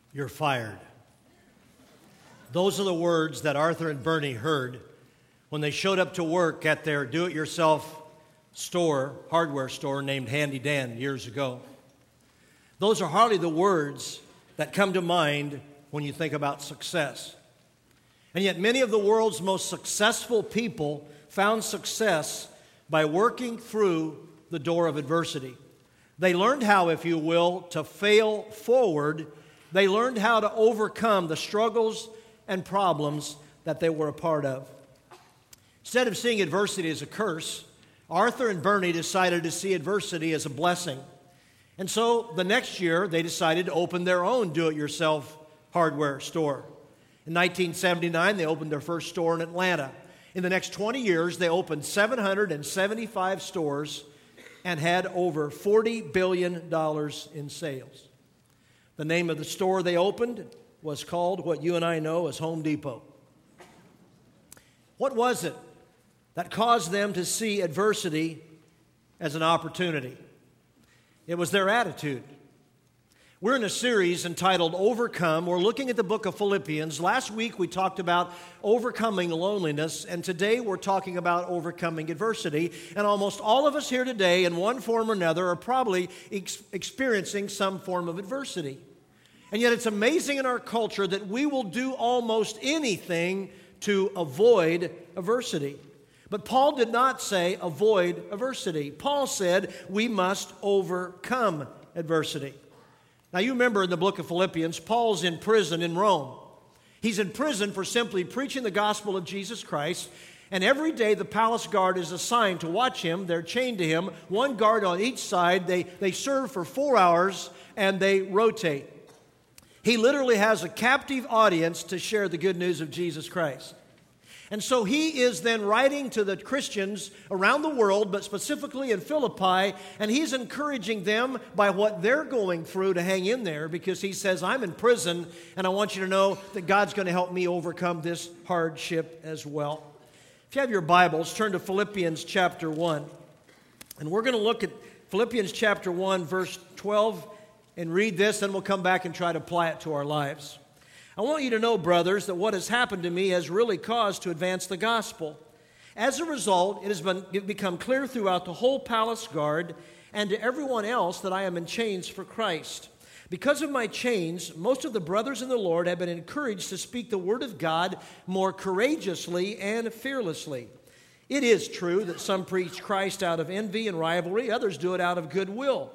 You're fired. Those are the words that Arthur and Bernie heard when they showed up to work at their do-it-yourself store, hardware store named Handy Dan years ago. Those are hardly the words that come to mind when you think about success. And yet many of the world's most successful people found success by working through the door of adversity. They learned how, if you will, to fail forward. They learned how to overcome the struggles and problems that they were a part of. Instead of seeing adversity as a curse, Arthur and Bernie decided to see adversity as a blessing. And so the next year, they decided to open their own do-it-yourself hardware store. In 1979, they opened their first store in Atlanta. In the next 20 years, they opened 775 stores and had over $40 billion in sales. The name of the store they opened was called what you and I know as Home Depot. What was it that caused them to see adversity as an opportunity? It was their attitude. We're in a series entitled Overcome. We're looking at the book of Philippians. Last week we talked about overcoming loneliness, and today we're talking about overcoming adversity. And almost all of us here today, in one form or another, are probably experiencing some form of adversity. And yet it's amazing in our culture that we will do almost anything to avoid adversity. But Paul did not say avoid adversity. Paul said we must overcome adversity. Now, you remember in the book of Philippians, Paul's in prison in Rome. He's in prison for simply preaching the gospel of Jesus Christ, and every day the palace guard is assigned to watch him. They're chained to him, one guard on each side. They serve for 4 hours, and they rotate. He literally has a captive audience to share the good news of Jesus Christ. And so he is then writing to the Christians around the world, but specifically in Philippi, and he's encouraging them by what they're going through to hang in there, because he says, I'm in prison, and I want you to know that God's going to help me overcome this hardship as well. If you have your Bibles, turn to Philippians chapter 1. And we're going to look at Philippians chapter 1, verse 12, and read this, then we'll come back and try to apply it to our lives. I want you to know, brothers, that what has happened to me has really caused to advance the gospel. As a result, it has become clear throughout the whole palace guard and to everyone else that I am in chains for Christ. Because of my chains, most of the brothers in the Lord have been encouraged to speak the word of God more courageously and fearlessly. It is true that some preach Christ out of envy and rivalry, others do it out of goodwill.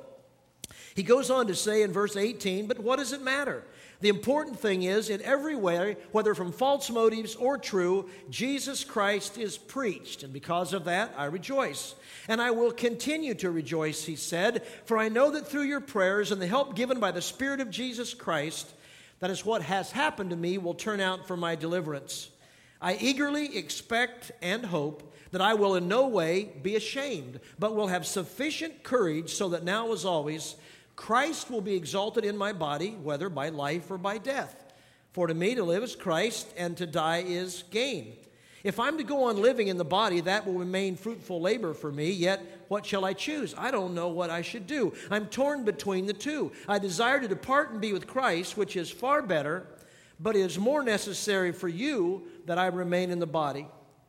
He goes on to say in verse 18, but what does it matter? The important thing is, in every way, whether from false motives or true, Jesus Christ is preached. And because of that, I rejoice. And I will continue to rejoice, he said, for I know that through your prayers and the help given by the Spirit of Jesus Christ, that is what has happened to me will turn out for my deliverance. I eagerly expect and hope that I will in no way be ashamed, but will have sufficient courage so that now as always, Christ will be exalted in my body, whether by life or by death. For to me to live is Christ, and to die is gain. If I'm to go on living in the body, that will remain fruitful labor for me. Yet what shall I choose? I don't know what I should do. I'm torn between the two. I desire to depart and be with Christ, which is far better, but it is more necessary for you that I remain in the body.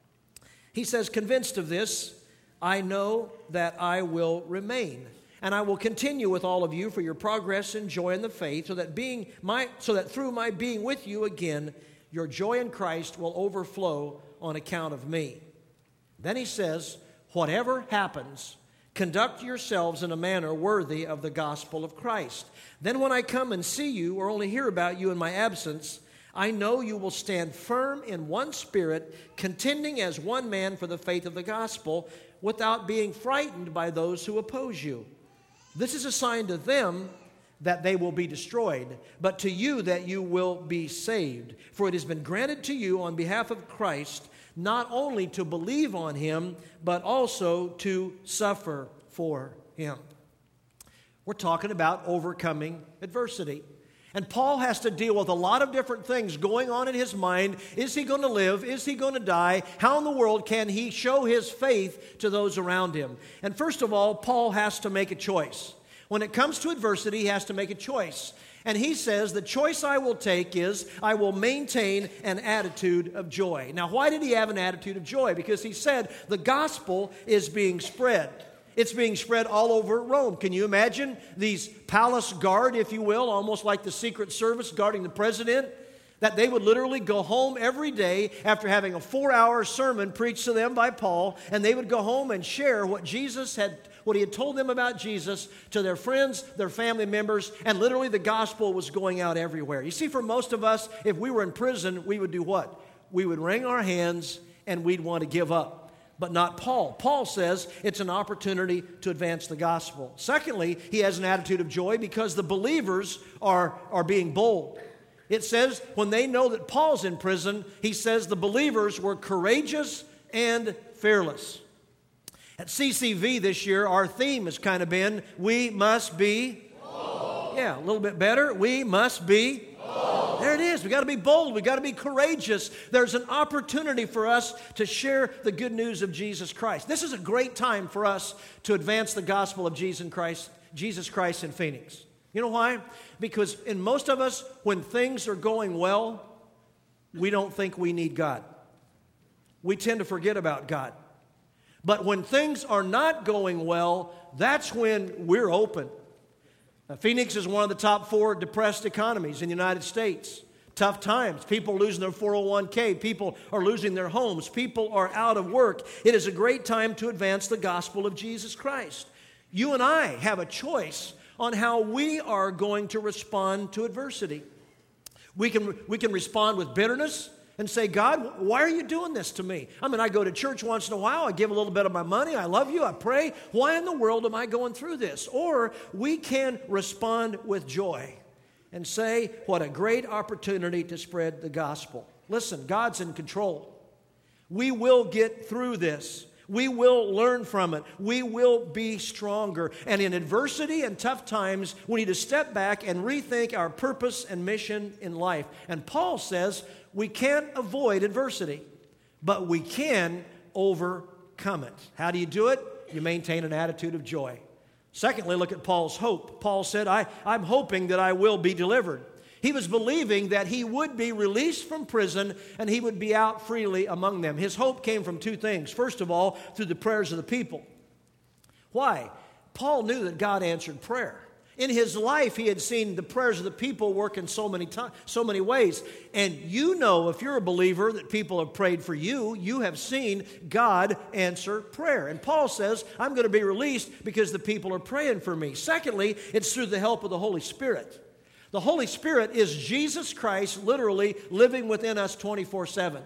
He says, convinced of this, I know that I will remain. And I will continue with all of you for your progress and joy in the faith, so that through my being with you again, your joy in Christ will overflow on account of me. Then he says, whatever happens, conduct yourselves in a manner worthy of the gospel of Christ. Then when I come and see you or only hear about you in my absence, I know you will stand firm in one spirit, contending as one man for the faith of the gospel, without being frightened by those who oppose you. This is a sign to them that they will be destroyed, but to you that you will be saved. For it has been granted to you on behalf of Christ not only to believe on him, but also to suffer for him. We're talking about overcoming adversity. And Paul has to deal with a lot of different things going on in his mind. Is he going to live? Is he going to die? How in the world can he show his faith to those around him? And first of all, Paul has to make a choice. When it comes to adversity, he has to make a choice. And he says, the choice I will take is I will maintain an attitude of joy. Now, why did he have an attitude of joy? Because he said the gospel is being spread. It's being spread all over Rome. Can you imagine these palace guard, if you will, almost like the Secret Service guarding the president? That they would literally go home every day after having a 4-hour sermon preached to them by Paul, and they would go home and share what he had told them about Jesus to their friends, their family members, and literally the gospel was going out everywhere. You see, for most of us, if we were in prison, we would do what? We would wring our hands and we'd want to give up. But not Paul. Paul says it's an opportunity to advance the gospel. Secondly, he has an attitude of joy because the believers are being bold. It says when they know that Paul's in prison, he says the believers were courageous and fearless. At CCV this year, our theme has kind of been, we must be bold. Yeah, a little bit better. We must be bold. There it is. We got to be bold. We got to be courageous. There's an opportunity for us to share the good news of Jesus Christ. This is a great time for us to advance the gospel of Jesus Christ in Phoenix. You know why? Because in most of us, when things are going well, we don't think we need God. We tend to forget about God. But when things are not going well, that's when we're open. Now, Phoenix is one of the top 4 depressed economies in the United States. Tough times. People are losing their 401k. People are losing their homes. People are out of work. It is a great time to advance the gospel of Jesus Christ. You and I have a choice on how we are going to respond to adversity. We can respond with bitterness and say, God, why are you doing this to me? I mean, I go to church once in a while. I give a little bit of my money. I love you. I pray. Why in the world am I going through this? Or we can respond with joy and say, what a great opportunity to spread the gospel. Listen, God's in control. We will get through this. We will learn from it. We will be stronger. And in adversity and tough times, we need to step back and rethink our purpose and mission in life. And Paul says we can't avoid adversity, but we can overcome it. How do you do it? You maintain an attitude of joy. Secondly, look at Paul's hope. Paul said, I'm hoping that I will be delivered. He was believing that he would be released from prison and he would be out freely among them. His hope came from 2 things. First of all, through the prayers of the people. Why? Paul knew that God answered prayer. In his life, he had seen the prayers of the people work in so many ways. And you know, if you're a believer, that people have prayed for you. You have seen God answer prayer. And Paul says, I'm going to be released because the people are praying for me. Secondly, it's through the help of the Holy Spirit. The Holy Spirit is Jesus Christ literally living within us 24/7.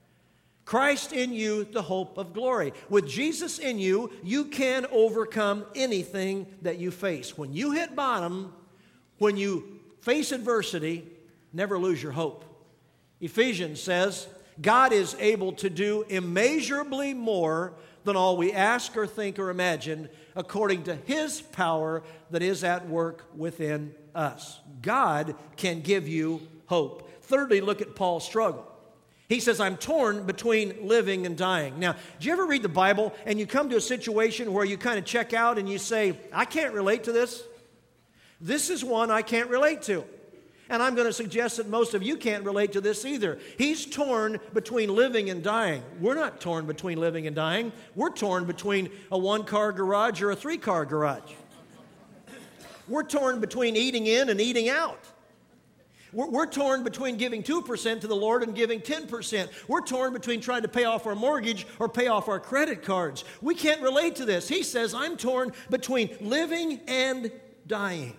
Christ in you, the hope of glory. With Jesus in you, you can overcome anything that you face. When you hit bottom, when you face adversity, never lose your hope. Ephesians says, God is able to do immeasurably more than all we ask or think or imagine, according to His power that is at work within us. God can give you hope. Thirdly, look at Paul's struggle. He says, I'm torn between living and dying. Now, do you ever read the Bible and you come to a situation where you kind of check out and you say, I can't relate to this? This is one I can't relate to. And I'm going to suggest that most of you can't relate to this either. He's torn between living and dying. We're not torn between living and dying. We're torn between a 1-car garage or a 3-car garage. We're torn between eating in and eating out. We're torn between giving 2% to the Lord and giving 10%. We're torn between trying to pay off our mortgage or pay off our credit cards. We can't relate to this. He says, I'm torn between living and dying.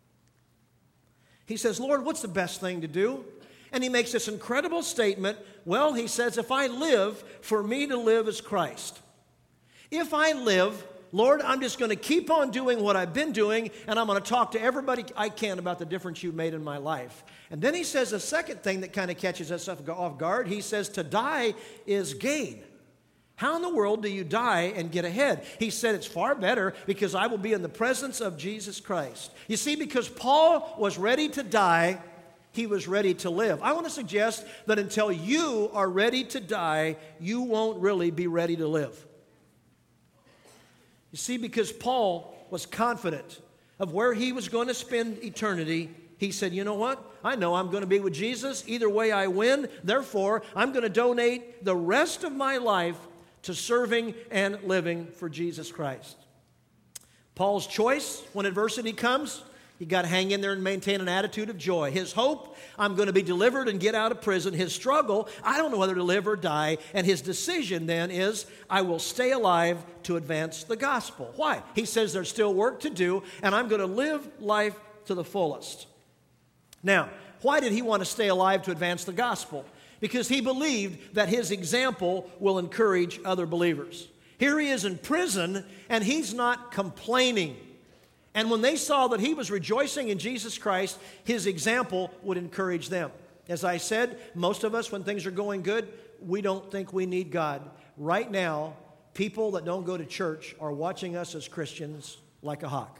He says, Lord, what's the best thing to do? And he makes this incredible statement. Well, he says, if I live, for me to live is Christ. If I live, Lord, I'm just going to keep on doing what I've been doing, and I'm going to talk to everybody I can about the difference you've made in my life. And then he says a second thing that kind of catches us off guard. He says, to die is gain. How in the world do you die and get ahead? He said, it's far better because I will be in the presence of Jesus Christ. You see, because Paul was ready to die, he was ready to live. I want to suggest that until you are ready to die, you won't really be ready to live. You see, because Paul was confident of where he was going to spend eternity, he said, you know what? I know I'm going to be with Jesus. Either way I win. Therefore, I'm going to donate the rest of my life to serving and living for Jesus Christ. Paul's choice when adversity comes, you got to hang in there and maintain an attitude of joy. His hope, I'm going to be delivered and get out of prison. His struggle, I don't know whether to live or die. And his decision then is, I will stay alive to advance the gospel. Why? He says there's still work to do, and I'm going to live life to the fullest. Now, why did he want to stay alive to advance the gospel? Because he believed that his example will encourage other believers. Here he is in prison, and he's not complaining. And when they saw that he was rejoicing in Jesus Christ, his example would encourage them. As I said, most of us, when things are going good, we don't think we need God. Right now, people that don't go to church are watching us as Christians like a hawk.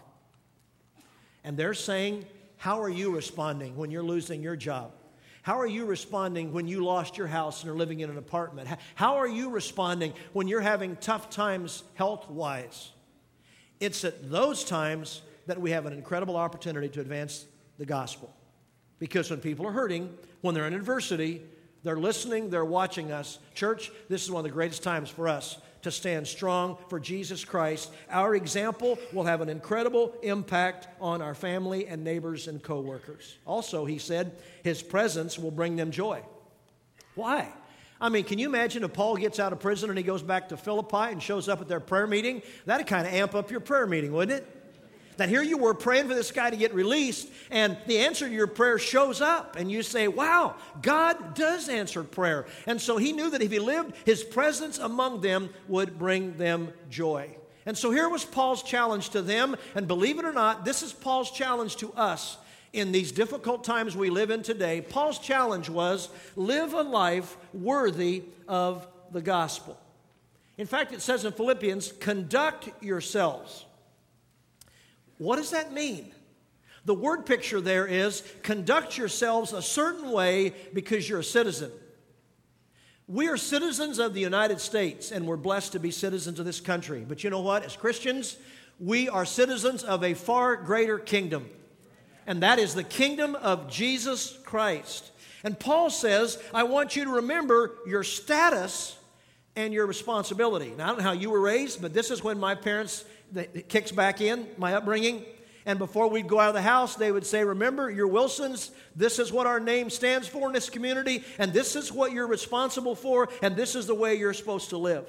And they're saying, how are you responding when you're losing your job? How are you responding when you lost your house and are living in an apartment? How are you responding when you're having tough times health-wise? It's at those times that we have an incredible opportunity to advance the gospel. Because when people are hurting, when they're in adversity, they're listening, they're watching us. Church, this is one of the greatest times for us to stand strong for Jesus Christ. Our example will have an incredible impact on our family and neighbors and co-workers. Also, he said, his presence will bring them joy. Why? I mean, can you imagine if Paul gets out of prison and he goes back to Philippi and shows up at their prayer meeting? That'd kind of amp up your prayer meeting, wouldn't it? That here you were praying for this guy to get released, and the answer to your prayer shows up, and you say, wow, God does answer prayer. And so he knew that if he lived, his presence among them would bring them joy. And so here was Paul's challenge to them, and believe it or not, this is Paul's challenge to us in these difficult times we live in today. Paul's challenge was, live a life worthy of the gospel. In fact, it says in Philippians, conduct yourselves. What does that mean? The word picture there is conduct yourselves a certain way because you're a citizen. We are citizens of the United States, and we're blessed to be citizens of this country. But you know what? As Christians, we are citizens of a far greater kingdom, and that is the kingdom of Jesus Christ. And Paul says, I want you to remember your status and your responsibility. Now, I don't know how you were raised, but this is when my parents, it kicks back in, my upbringing. And before we'd go out of the house, they would say, remember, you're Wilsons. This is what our name stands for in this community, and this is what you're responsible for, and this is the way you're supposed to live.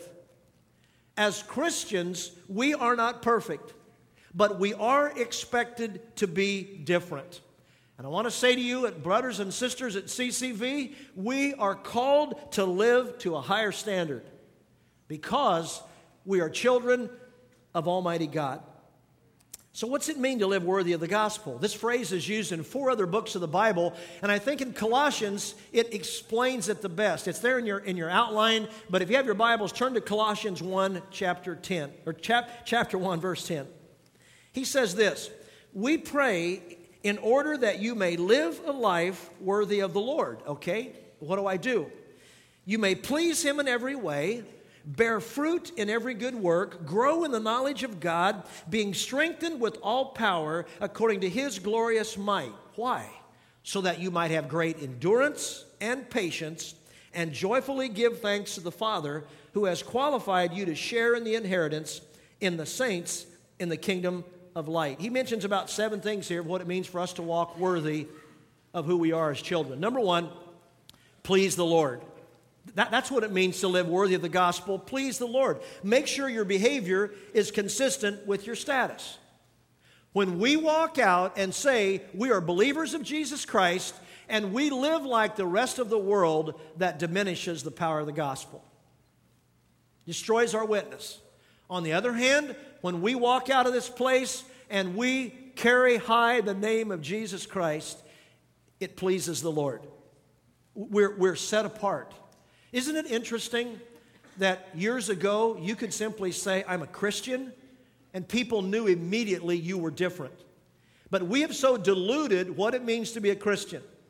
As Christians, we are not perfect, but we are expected to be different. And I want to say to you, brothers and sisters at CCV, we are called to live to a higher standard because we are children of Almighty God. So what's it mean to live worthy of the gospel? This phrase is used in 4 other books of the Bible, and I think in Colossians it explains it the best. It's there in your outline, but if you have your Bibles, turn to Colossians 1, chapter 10, or chapter 1, verse 10. He says this, we pray in order that you may live a life worthy of the Lord. Okay, what do? You may please Him in every way, bear fruit in every good work, grow in the knowledge of God, being strengthened with all power according to His glorious might. Why? So that you might have great endurance and patience, and joyfully give thanks to the Father who has qualified you to share in the inheritance in the saints in the kingdom of light. He mentions about 7 things here of what it means for us to walk worthy of who we are as children. Number 1, please the Lord. That's what it means to live worthy of the gospel. Please the Lord. Make sure your behavior is consistent with your status. When we walk out and say we are believers of Jesus Christ and we live like the rest of the world, that diminishes the power of the gospel. Destroys our witness. On the other hand, when we walk out of this place and we carry high the name of Jesus Christ, it pleases the Lord. We're set apart. Isn't it interesting that years ago you could simply say, I'm a Christian, and people knew immediately you were different. But we have so diluted what it means to be a Christian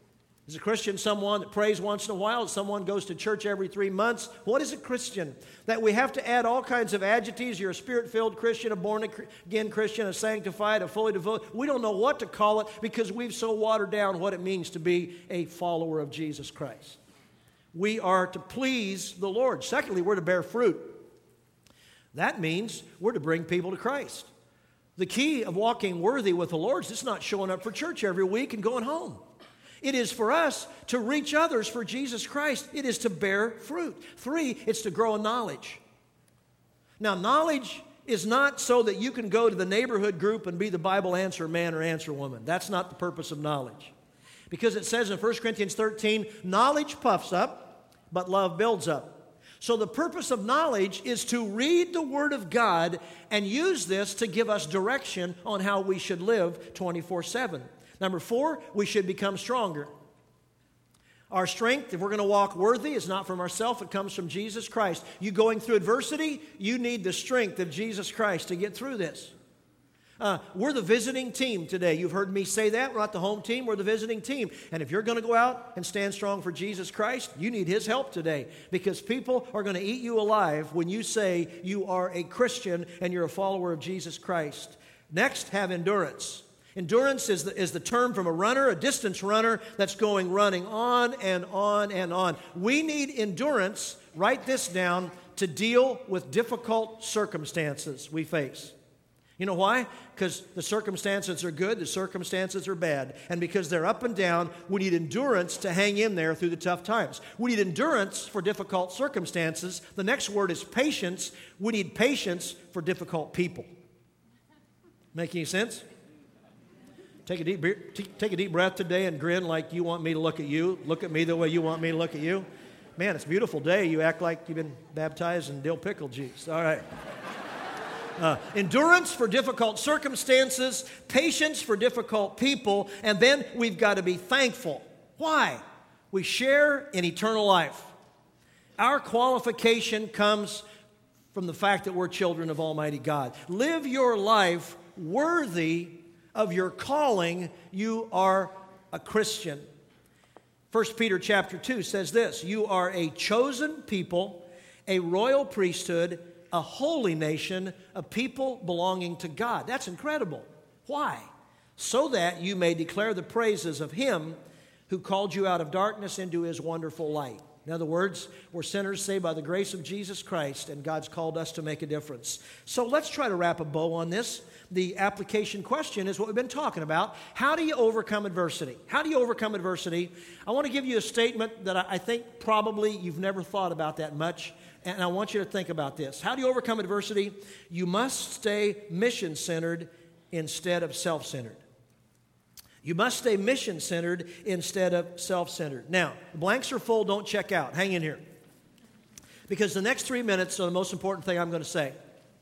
Is a Christian someone that prays once in a while? Someone goes to church every 3 months? What is a Christian? That we have to add all kinds of adjectives. You're a Spirit-filled Christian, a born-again Christian, a sanctified, a fully devoted. We don't know what to call it because we've so watered down what it means to be a follower of Jesus Christ. We are to please the Lord. Secondly, we're to bear fruit. That means we're to bring people to Christ. The key of walking worthy with the Lord is just not showing up for church every week and going home. It is for us to reach others for Jesus Christ. It is to bear fruit. 3, it's to grow in knowledge. Now, knowledge is not so that you can go to the neighborhood group and be the Bible answer man or answer woman. That's not the purpose of knowledge. Because it says in 1 Corinthians 13, knowledge puffs up, but love builds up. So the purpose of knowledge is to read the Word of God and use this to give us direction on how we should live 24/7. Number 4, we should become stronger. Our strength, if we're going to walk worthy, is not from ourselves. It comes from Jesus Christ. You going through adversity, you need the strength of Jesus Christ to get through this. We're the visiting team today. You've heard me say that. We're not the home team. We're the visiting team. And if you're going to go out and stand strong for Jesus Christ, you need His help today because people are going to eat you alive when you say you are a Christian and you're a follower of Jesus Christ. Next, have endurance. Endurance is the term from a runner, a distance runner that's running on and on and on. We need endurance, write this down, to deal with difficult circumstances we face. You know why? Because the circumstances are good, the circumstances are bad. And because they're up and down, we need endurance to hang in there through the tough times. We need endurance for difficult circumstances. The next word is patience. We need patience for difficult people. Make any sense? Take a deep breath today and grin like you want me to look at you. Look at me the way you want me to look at you. Man, it's a beautiful day. You act like you've been baptized in dill pickle juice. All right. Endurance for difficult circumstances, patience for difficult people, and then we've got to be thankful. Why? We share in eternal life. Our qualification comes from the fact that we're children of Almighty God. Live your life worthy of your calling. You are a Christian. 1 Peter chapter 2 says this, you are a chosen people, a royal priesthood, a holy nation, a people belonging to God. That's incredible. Why? So that you may declare the praises of Him who called you out of darkness into His wonderful light. In other words, we're sinners saved by the grace of Jesus Christ, and God's called us to make a difference. So let's try to wrap a bow on this. The application question is what we've been talking about. How do you overcome adversity? How do you overcome adversity? I want to give you a statement that I think probably you've never thought about that much, and I want you to think about this. How do you overcome adversity? You must stay mission-centered instead of self-centered. You must stay mission-centered instead of self-centered. Now, the blanks are full. Don't check out. Hang in here. Because the next 3 minutes are the most important thing I'm going to say.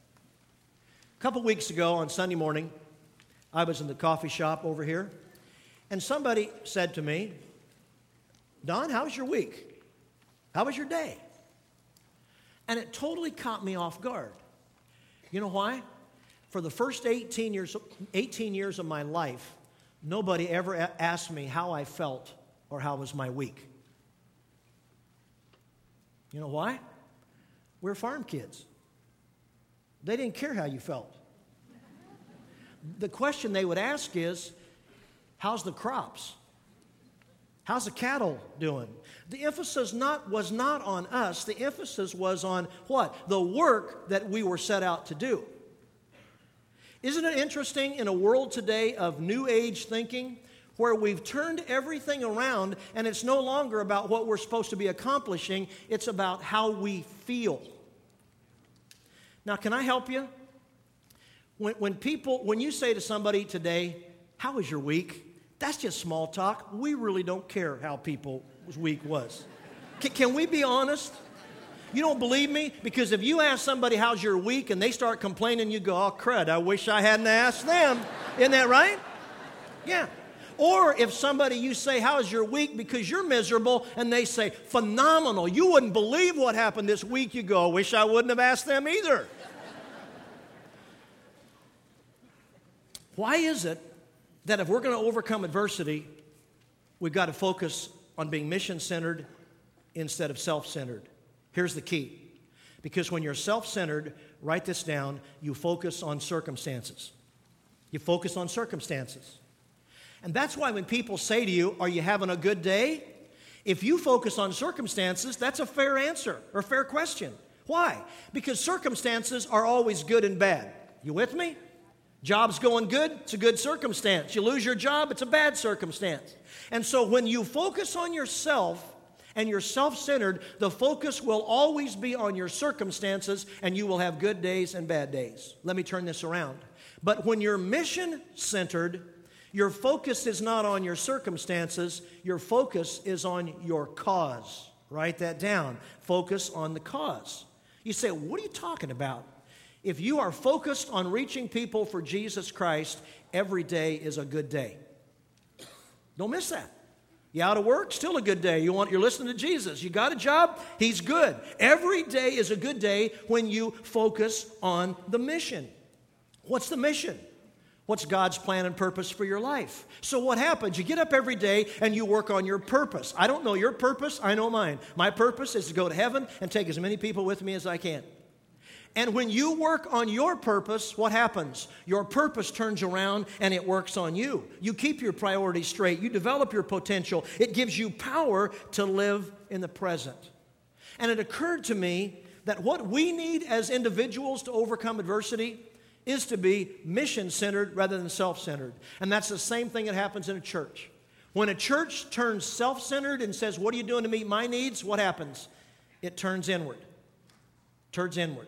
A couple weeks ago on Sunday morning, I was in the coffee shop over here, and somebody said to me, Don, how was your week? How was your day? And it totally caught me off guard. You know why? For the first 18 years of my life, nobody ever asked me how I felt or how was my week. You know why? We're farm kids. They didn't care how you felt. The question they would ask is, how's the crops? How's the cattle doing? The emphasis was not on us. The emphasis was on what? The work that we were set out to do. Isn't it interesting in a world today of New Age thinking where we've turned everything around and it's no longer about what we're supposed to be accomplishing, it's about how we feel. Now, can I help you? When you say to somebody today, how was your week? That's just small talk. We really don't care how people's week was. Can we be honest? You don't believe me? Because if you ask somebody, how's your week, and they start complaining, you go, oh, crud, I wish I hadn't asked them. Isn't that right? Yeah. Or if somebody, you say, how's your week, because you're miserable, and they say, phenomenal. You wouldn't believe what happened this week. You go, I wish I wouldn't have asked them either. Why is it that if we're going to overcome adversity, We've got to focus on being mission-centered instead of self-centered. Here's the key. Because when you're self-centered, write this down, you focus on circumstances. You focus on circumstances. And that's why when people say to you, are you having a good day? If you focus on circumstances, that's a fair answer or fair question. Why? Because circumstances are always good and bad. You with me? Job's going good, it's a good circumstance. You lose your job, it's a bad circumstance. And so when you focus on yourself and you're self-centered, the focus will always be on your circumstances, and you will have good days and bad days. Let me turn this around. But when you're mission-centered, your focus is not on your circumstances, your focus is on your cause. Write that down. Focus on the cause. You say, what are you talking about? If you are focused on reaching people for Jesus Christ, every day is a good day. Don't miss that. You out of work? Still a good day. You're listening to Jesus. You got a job? He's good. Every day is a good day when you focus on the mission. What's the mission? What's God's plan and purpose for your life? So what happens? You get up every day and you work on your purpose. I don't know your purpose. I know mine. My purpose is to go to heaven and take as many people with me as I can. And when you work on your purpose, what happens? Your purpose turns around and it works on you. You keep your priorities straight. You develop your potential. It gives you power to live in the present. And it occurred to me that what we need as individuals to overcome adversity is to be mission-centered rather than self-centered. And that's the same thing that happens in a church. When a church turns self-centered and says, what are you doing to meet my needs? What happens? It turns inward. Turns inward.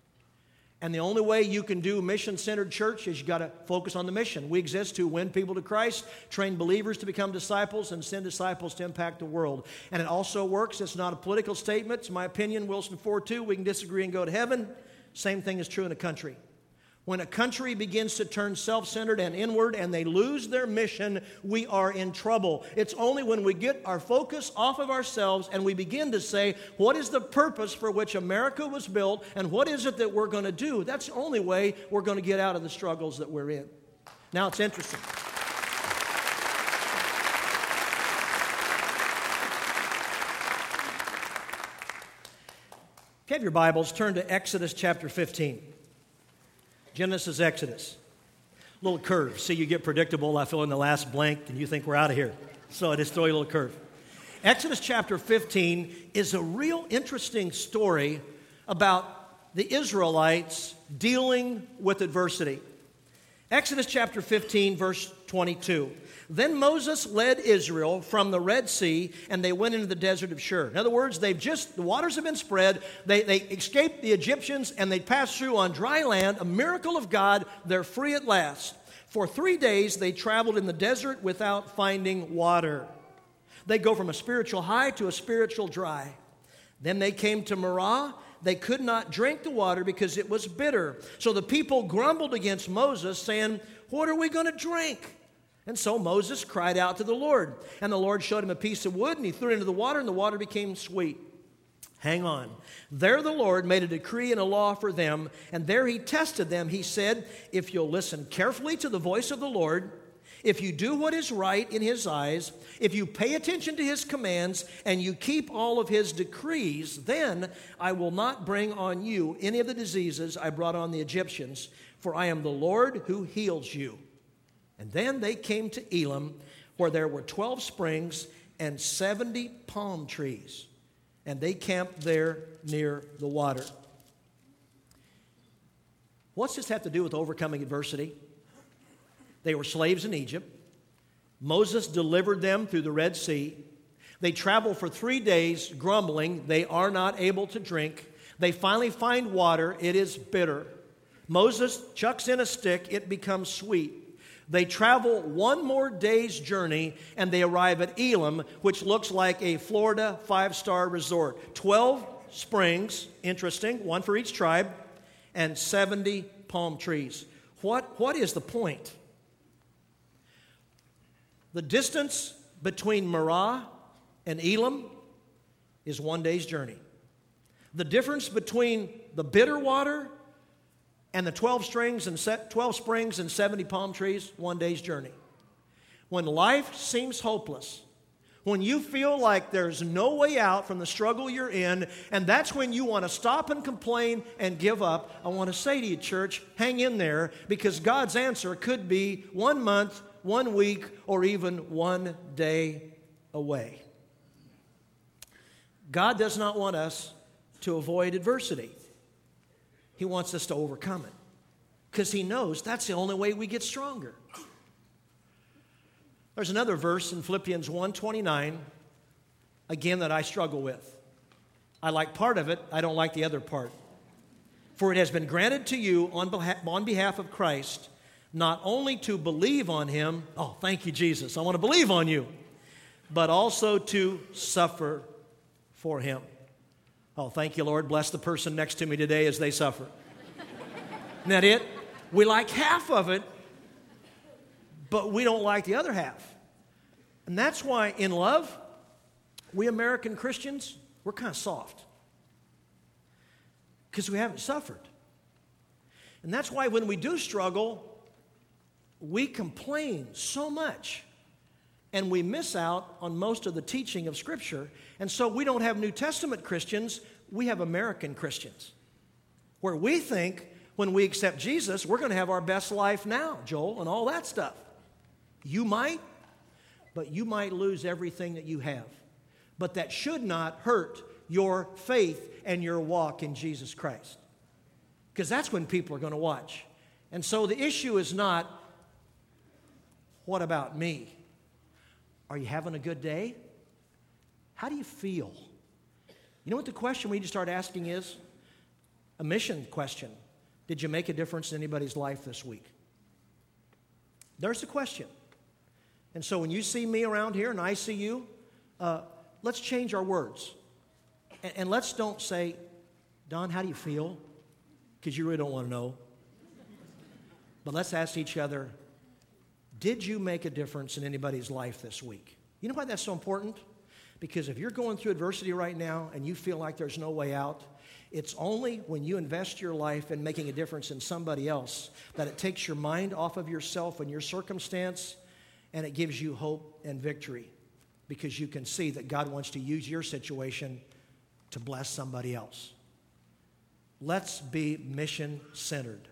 And the only way you can do mission-centered church is you got to focus on the mission. We exist to win people to Christ, train believers to become disciples, and send disciples to impact the world. And it also works. It's not a political statement. It's my opinion, Wilson 4:2. We can disagree and go to heaven. Same thing is true in a country. When a country begins to turn self-centered and inward and they lose their mission, we are in trouble. It's only when we get our focus off of ourselves and we begin to say, what is the purpose for which America was built and what is it that we're going to do? That's the only way we're going to get out of the struggles that we're in. Now, it's interesting. If you have your Bibles, turn to Exodus chapter 15. Genesis, Exodus. Little curve. See, you get predictable. I fill in the last blank, and you think we're out of here. So I just throw you a little curve. Exodus chapter 15 is a real interesting story about the Israelites dealing with adversity. Exodus chapter 15, verse 22. Then Moses led Israel from the Red Sea, and they went into the desert of Shur. In other words, the waters have been spread. They escaped the Egyptians, and they passed through on dry land. A miracle of God. They're free at last. For 3 days, they traveled in the desert without finding water. They go from a spiritual high to a spiritual dry. Then they came to Marah. They could not drink the water because it was bitter. So the people grumbled against Moses, saying, what are we going to drink? And so Moses cried out to the Lord. And the Lord showed him a piece of wood, and he threw it into the water, and the water became sweet. Hang on. There the Lord made a decree and a law for them, and there he tested them. He said, if you'll listen carefully to the voice of the Lord, if you do what is right in his eyes, if you pay attention to his commands, and you keep all of his decrees, then I will not bring on you any of the diseases I brought on the Egyptians, for I am the Lord who heals you. And then they came to Elim, where there were 12 springs and 70 palm trees. And they camped there near the water. What's this have to do with overcoming adversity? They were slaves in Egypt. Moses delivered them through the Red Sea. They travel for 3 days grumbling. They are not able to drink. They finally find water. It is bitter. Moses chucks in a stick. It becomes sweet. They travel 1 more day's journey, and they arrive at Elim, which looks like a Florida 5-star resort. 12 springs, interesting, 1 for each tribe, and 70 palm trees. What is the point? The distance between Marah and Elim is 1 day's journey. The difference between the bitter water and the 12 springs and 70 palm trees, 1 day's journey. When life seems hopeless, when you feel like there's no way out from the struggle you're in, and that's when you want to stop and complain and give up, I want to say to you, church, hang in there, because God's answer could be 1 month, 1 week, or even 1 day away. God does not want us to avoid adversity. He wants us to overcome it, because He knows that's the only way we get stronger. There's another verse in Philippians 1:29, again, that I struggle with. I like part of it, I don't like the other part. For it has been granted to you on behalf of Christ, not only to believe on Him, oh, thank you, Jesus, I want to believe on you, but also to suffer for Him. Oh, thank you, Lord. Bless the person next to me today as they suffer. Isn't that it? We like half of it, but we don't like the other half. And that's why in love, we American Christians, we're kind of soft. Because we haven't suffered. And that's why when we do struggle, we complain so much. And we miss out on most of the teaching of Scripture. And so we don't have New Testament Christians, we have American Christians. Where we think when we accept Jesus, we're going to have our best life now, Joel, and all that stuff. You might, but you might lose everything that you have. But that should not hurt your faith and your walk in Jesus Christ. Because that's when people are going to watch. And so the issue is not, what about me? Are you having a good day? How do you feel? You know what the question we need to start asking is? A mission question. Did you make a difference in anybody's life this week? There's the question. And so when you see me around here and I see you, let's change our words. And let's don't say, Don, how do you feel? Because you really don't want to know. But let's ask each other, did you make a difference in anybody's life this week? You know why that's so important? Because if you're going through adversity right now and you feel like there's no way out, it's only when you invest your life in making a difference in somebody else that it takes your mind off of yourself and your circumstance, and it gives you hope and victory, because you can see that God wants to use your situation to bless somebody else. Let's be mission-centered.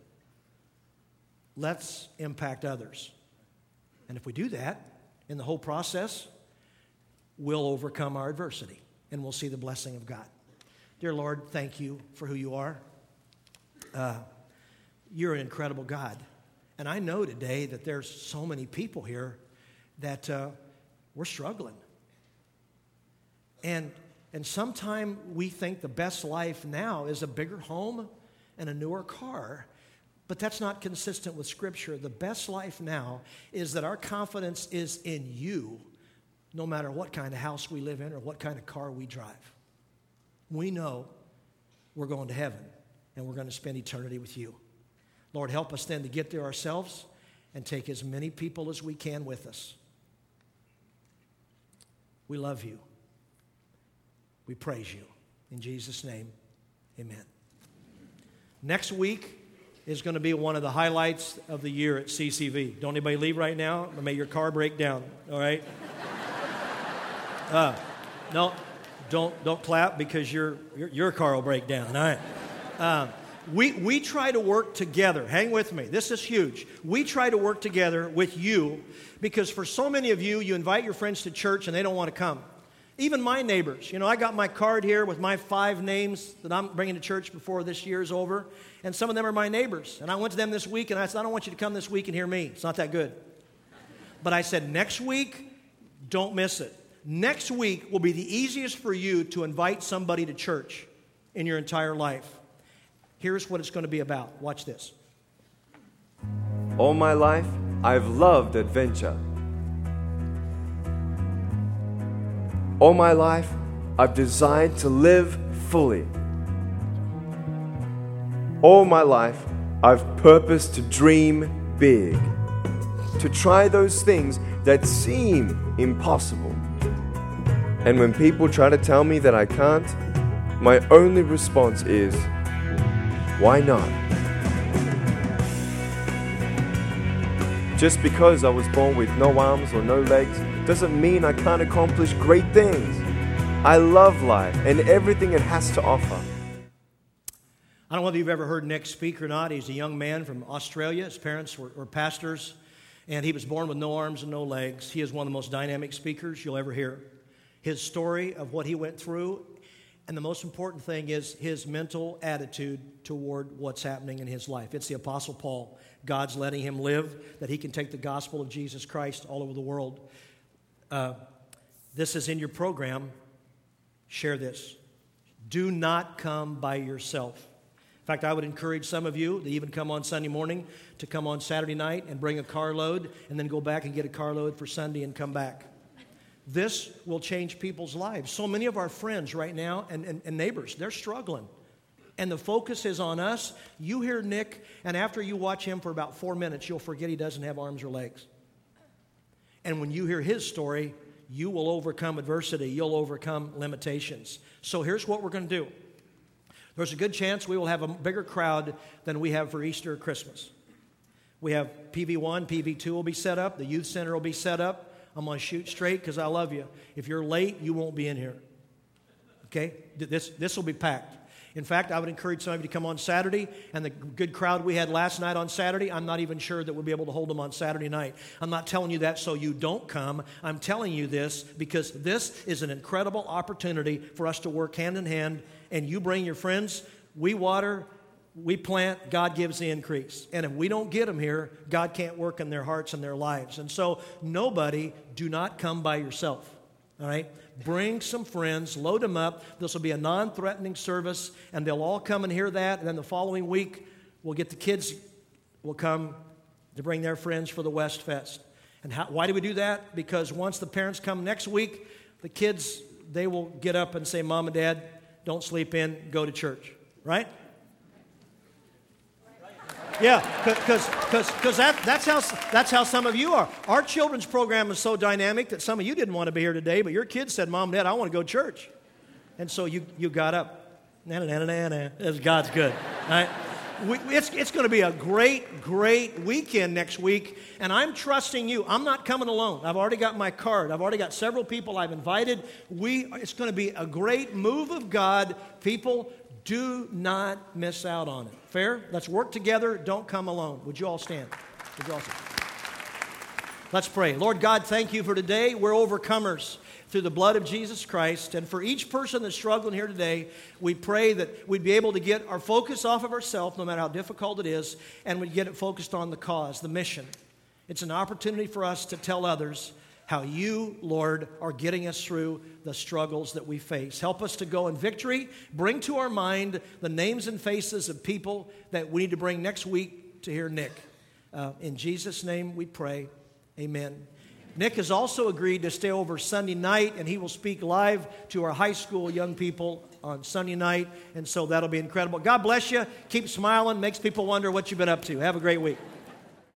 Let's impact others. And if we do that, in the whole process, we'll overcome our adversity, and we'll see the blessing of God. Dear Lord, thank you for who you are. You're an incredible God. And I know today that there's so many people here that we're struggling. And sometimes we think the best life now is a bigger home and a newer car. But that's not consistent with Scripture. The best life now is that our confidence is in you, no matter what kind of house we live in or what kind of car we drive. We know we're going to heaven, and we're going to spend eternity with you. Lord, help us then to get there ourselves and take as many people as we can with us. We love you. We praise you. In Jesus' name, amen. Next week is going to be one of the highlights of the year at CCV. Don't anybody leave right now, or may your car break down, all right? No, don't clap, because your car will break down, all right? We try to work together. Hang with me. This is huge. We try to work together with you, because for so many of you, you invite your friends to church and they don't want to come. Even my neighbors. You know, I got my card here with my 5 names that I'm bringing to church before this year is over. And some of them are my neighbors. And I went to them this week and I said, I don't want you to come this week and hear me. It's not that good. But I said, next week, don't miss it. Next week will be the easiest for you to invite somebody to church in your entire life. Here's what it's going to be about. Watch this. All my life, I've loved adventure. All my life, I've desired to live fully. All my life, I've purposed to dream big, to try those things that seem impossible. And when people try to tell me that I can't, my only response is, why not? Just because I was born with no arms or no legs doesn't mean I can't accomplish great things. I love life and everything it has to offer. I don't know whether you've ever heard Nick speak or not. He's a young man from Australia. His parents were pastors, and he was born with no arms and no legs. He is one of the most dynamic speakers you'll ever hear. His story of what he went through, and the most important thing is his mental attitude toward what's happening in his life. It's the Apostle Paul. God's letting him live, that he can take the gospel of Jesus Christ all over the world. This is in your program. Share this. Do not come by yourself. In fact, I would encourage some of you that even come on Sunday morning to come on Saturday night and bring a carload and then go back and get a carload for Sunday and come back. This will change people's lives. So many of our friends right now and neighbors, they're struggling. And the focus is on us. You hear Nick, and after you watch him for about 4 minutes, you'll forget he doesn't have arms or legs. And when you hear his story, you will overcome adversity. You'll overcome limitations. So here's what we're going to do. There's a good chance we will have a bigger crowd than we have for Easter or Christmas. We have PV1, PV2 will be set up. The youth center will be set up. I'm going to shoot straight because I love you. If you're late, you won't be in here. Okay? This will be packed. In fact, I would encourage some of you to come on Saturday, and the good crowd we had last night on Saturday, I'm not even sure that we'll be able to hold them on Saturday night. I'm not telling you that so you don't come. I'm telling you this because this is an incredible opportunity for us to work hand in hand, and you bring your friends, we water, we plant, God gives the increase. And if we don't get them here, God can't work in their hearts and their lives. And so do not come by yourself, all right? Bring some friends, load them up. This will be a non-threatening service, and they'll all come and hear that. And then the following week, we'll get the kids will come to bring their friends for the West Fest. And why do we do that? Because once the parents come next week, the kids, they will get up and say, Mom and Dad, don't sleep in, go to church, right? Yeah, because that's how some of you are. Our children's program is so dynamic that some of you didn't want to be here today, but your kids said, Mom, Dad, I want to go to church. And so you got up. God's good. All right? It's going to be a great weekend next week, and I'm trusting you. I'm not coming alone. I've already got my card. I've already got several people I've invited. It's going to be a great move of God. People, do not miss out on it. Fair? Let's work together. Don't come alone. Would you all stand? Let's pray. Lord God, thank you for today. We're overcomers through the blood of Jesus Christ. And for each person that's struggling here today, we pray that we'd be able to get our focus off of ourselves, no matter how difficult it is, and we'd get it focused on the cause, the mission. It's an opportunity for us to tell others how you, Lord, are getting us through the struggles that we face. Help us to go in victory. Bring to our mind the names and faces of people that we need to bring next week to hear Nick. In Jesus' name we pray. Amen. Nick has also agreed to stay over Sunday night, and he will speak live to our high school young people on Sunday night, and so that'll be incredible. God bless you. Keep smiling. Makes people wonder what you've been up to. Have a great week.